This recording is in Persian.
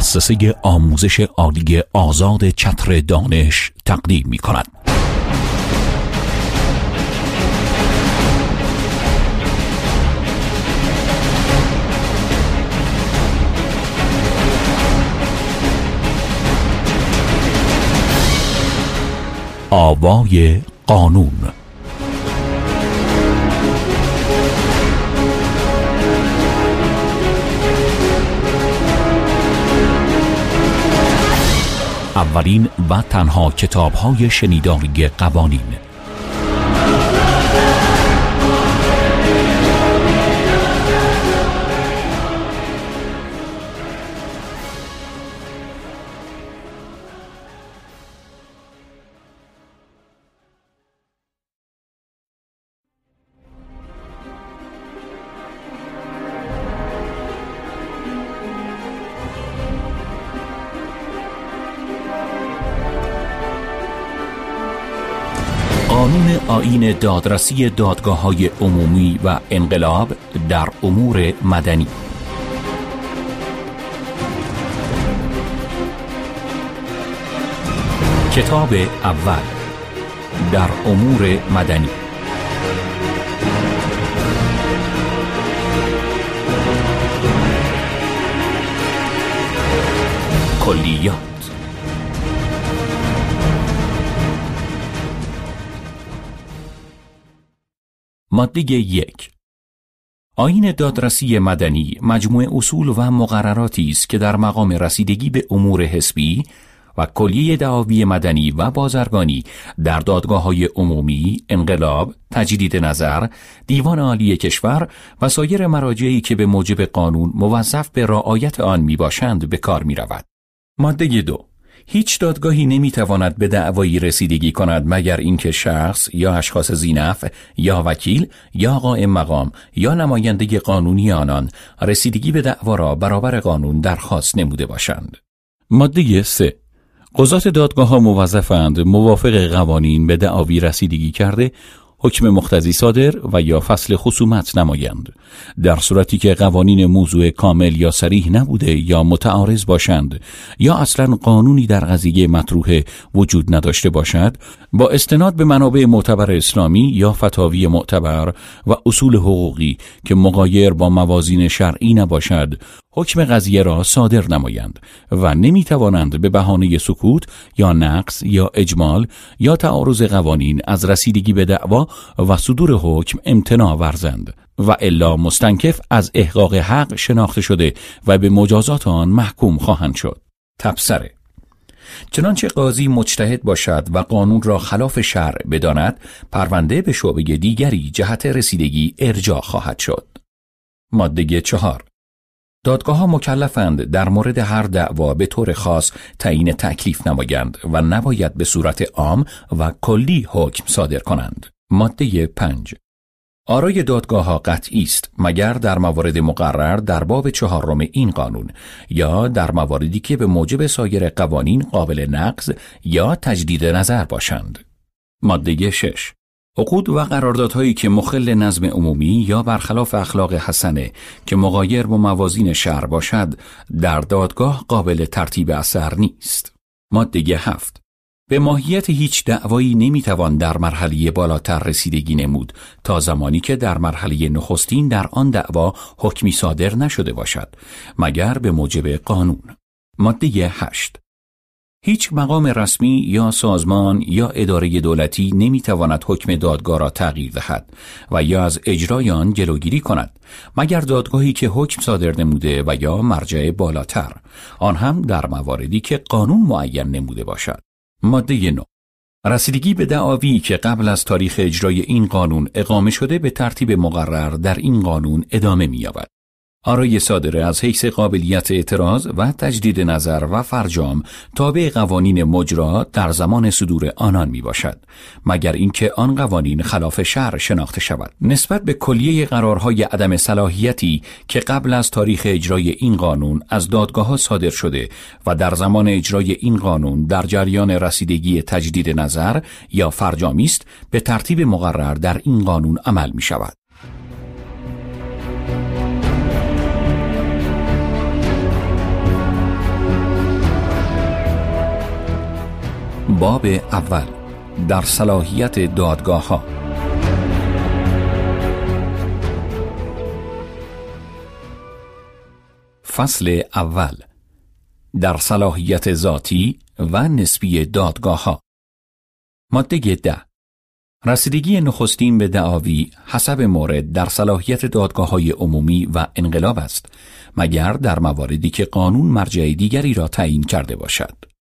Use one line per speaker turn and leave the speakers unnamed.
مؤسسه آموزش عالی آزاد چتر دانش تقدیم می کند. آوای قانون. اولین و تنها کتاب‌های شنیداری قوانین. قانون آیین دادرسی دادگاه‌های عمومی و انقلاب در امور مدنی. کتاب اول در امور مدنی. کلیات. ماده 1. آیین دادرسی مدنی مجموعه اصول و مقرراتی است که در مقام رسیدگی به امور حزبی و کلیه دعاوی مدنی و بازرگانی در دادگاه‌های عمومی، انقلاب، تجدید نظر، دیوان عالی کشور و سایر مراجعی که به موجب قانون موظف به رعایت آن میباشند به کار میرود. ماده 2. هیچ دادگاهی نمیتواند به دعوایی رسیدگی کند مگر اینکه شخص یا اشخاص ذی‌نفع یا وکیل یا قائم مقام یا نماینده قانونی آنان رسیدگی به دعوا را برابر قانون درخواست نموده باشند. ماده 3. قضات دادگاه‌ها موظفند موافق قوانین به دعاوی رسیدگی کرده حکم مقتضی صادر و یا فصل خصومت نمایند. در صورتی که قوانین موضوع کامل یا صریح نبوده یا متعارض باشند یا اصلا قانونی در قضیه مطروح وجود نداشته باشد، با استناد به منابع معتبر اسلامی یا فتاوی معتبر و اصول حقوقی که مغایر با موازین شرعی نباشد، حکم قضیه را صادر نمایند و نمیتوانند به بهانه سکوت یا نقض یا اجمال یا تعارض قوانین از رسیدگی به دعوا و صدور حکم امتناع ورزند و الا مستنکف از احقاق حق شناخته شده و به مجازات آن محکوم خواهند شد. تبصره: چنانچه قاضی مجتهد باشد و قانون را خلاف شرع بداند، پرونده به شعبه دیگری جهت رسیدگی ارجاع خواهد شد. ماده 4. دادگاه‌ها مکلفند در مورد هر دعوا به طور خاص تعیین تکلیف نمایند و نباید به صورت عام و کلی حکم صادر کنند. ماده 5. آرای دادگاه‌ها قطعی است مگر در موارد مقرر در باب 4 این قانون یا در مواردی که به موجب سایر قوانین قابل نقض یا تجدید نظر باشند. ماده 6. عقود و قراردادهایی که مخل نظم عمومی یا برخلاف اخلاق حسنه که مغایر با موازین شرع باشد، در دادگاه قابل ترتیب اثر نیست. ماده 7. به ماهیت هیچ دعوایی نمیتوان در مرحله بالاتر رسیدگی نمود تا زمانی که در مرحله نخستین در آن دعوا حکمی صادر نشده باشد مگر به موجب قانون. ماده 8. هیچ مقام رسمی یا سازمان یا اداره دولتی نمیتواند حکم دادگاه را تغییر دهد و یا از اجرای آن جلوگیری کند مگر دادگاهی که حکم صادر نموده و یا مرجع بالاتر، آن هم در مواردی که قانون معین نموده باشد. ماده 9. رسیدگی به دعاوی که قبل از تاریخ اجرای این قانون اقامه شده به ترتیب مقرر در این قانون ادامه می‌یابد. آرای صادره از حیث قابلیت اعتراض و تجدید نظر و فرجام تابع قوانین مجرا در زمان صدور آنان می باشد مگر اینکه آن قوانین خلاف شرع شناخته شود. نسبت به کلیه قرارهای عدم صلاحیتی که قبل از تاریخ اجرای این قانون از دادگاه‌ها صادر شده و در زمان اجرای این قانون در جریان رسیدگی تجدید نظر یا فرجامی است، به ترتیب مقرر در این قانون عمل می شود. باب اول، در صلاحیت دادگاه ها. فصل اول، در صلاحیت ذاتی و نسبی دادگاه ها. ماده 10. رسیدگی نخستین به دعاوی حسب مورد در صلاحیت دادگاه‌های عمومی و انقلاب است، مگر در مواردی که قانون مرجع دیگری را تعیین کرده باشد.